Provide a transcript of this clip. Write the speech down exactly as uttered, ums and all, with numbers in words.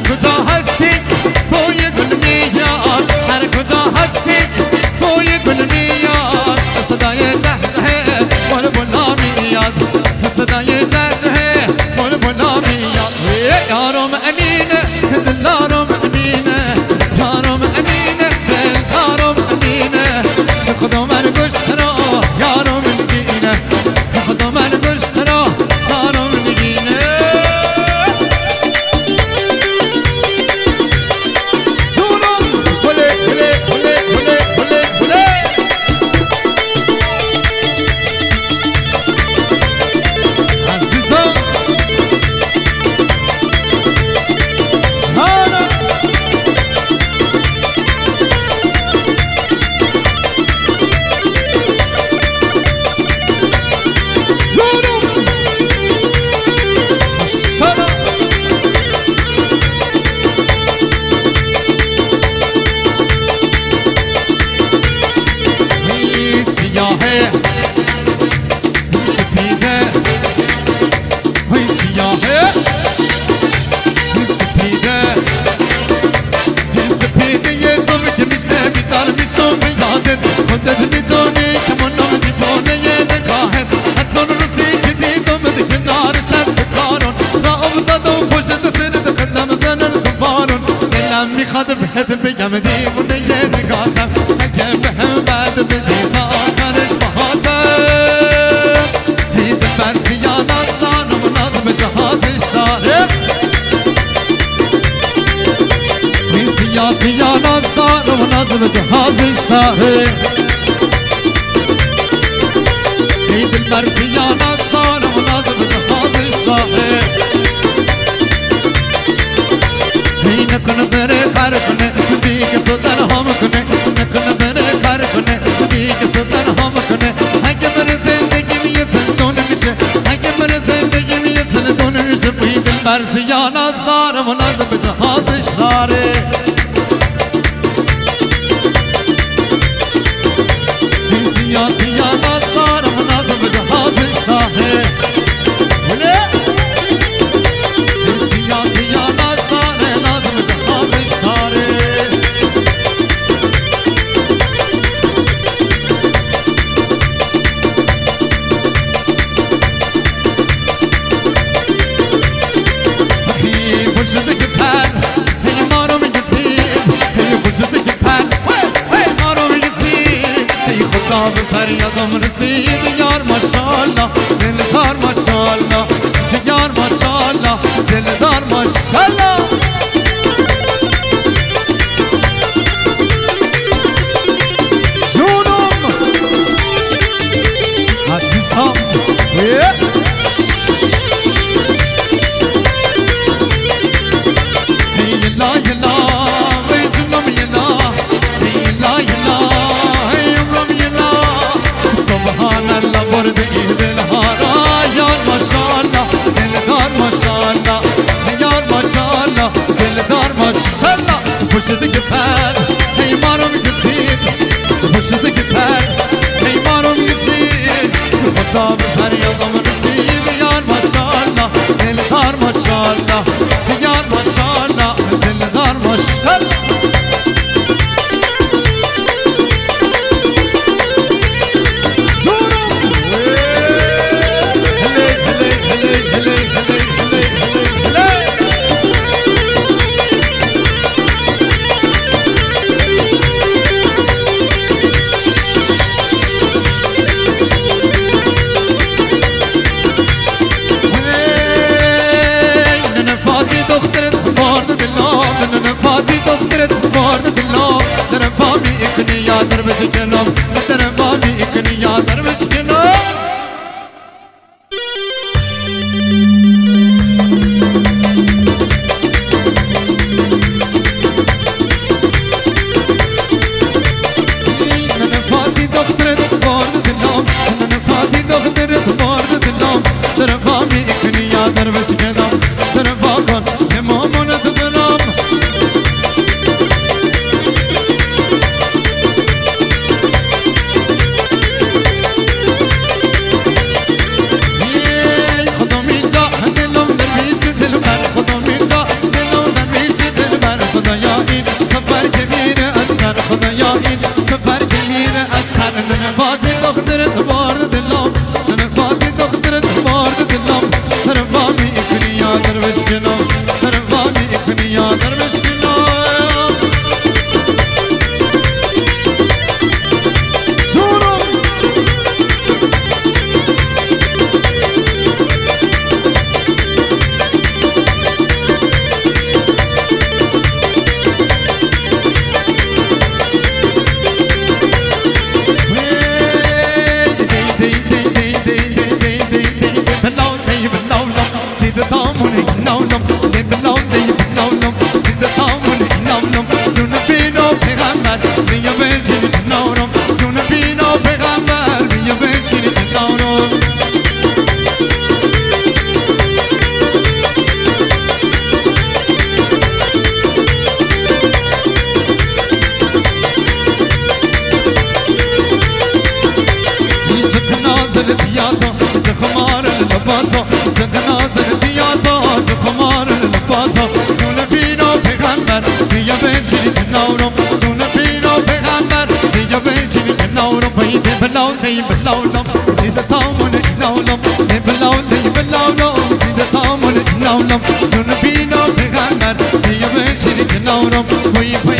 کجا هستی بوی گل میاد هر کجا هستی بوی گل میاد صدای جهجه مال بلا میاد صدای جهجه مال بلا میاد یارم امینه دلارم امینه یارم امینه دلارم امینه خدا من گشت را یارم میگینه خدا من گشت را یارم میگینه جونم گله گله گله گله گله گله عزیزم جانم خودت میدونی که منم دیوانه نگاهت حتی روزی که دیدمت کنار شب کارون را افتادم پشت سرت خندم زنن دوبارون دلم میخواد بهت بگم دیوانه نگاهتم اگه به هم بعد بدی تا آخرش بهاتم دید برسیان آسانم نازم جهازش داره این سیاسیان آسانم نازم جهازش داره دل مرسیان از دارم و نازم جهازش داره ای نکنه بره خر کنه بی که سودن هم کنه نکنه بره خر کنه بی که سودن هم کنه اگه بره زندگی میه زندون میشه اگه بره زندگی میه زندون میشه بی دل مرسیان از دارم و نازم جهازش داره ای سیاسیان از دارم و نازم جهازش داره بله این سیاسیان از داره نازم جهازش داره ای پشت که پر ای ما رو میگزید ای پشت که پر ما رو میگزید ای خدا به فریادم رسید یار ماشاءالله دلدار ماشاءالله یار ماشاءالله دلدار ماشاءالله جونم عزیزم یلا یلا وی جونم یلا یلا یلا عمرم یلا سبحان الله برد ای دلها را یار ماشاءالله دلدار ماشاءالله یار ماشاءالله دلدار ماشاءالله پشت که پر ای ما رو میگزید پشت که پر ای ما رو میگزید خدا به فریادم رسید یار ماشاءالله دلدار ماشاءالله یار ماشاءالله دلدار ماشاءالله دنیا در مشکلام جونم خمار اللباطة زغنازل دياطة خمار اللباطة دون بينو بغمبر بيا بيشري النورم دون بينو بغمبر بيا بيشري النورم بيدي بلاو دي بلاو لم زيد طامن النولم دي بلاو دي بلاو لم زيد طامن النولم دون بينو بغمبر بيا بيشري النورم وي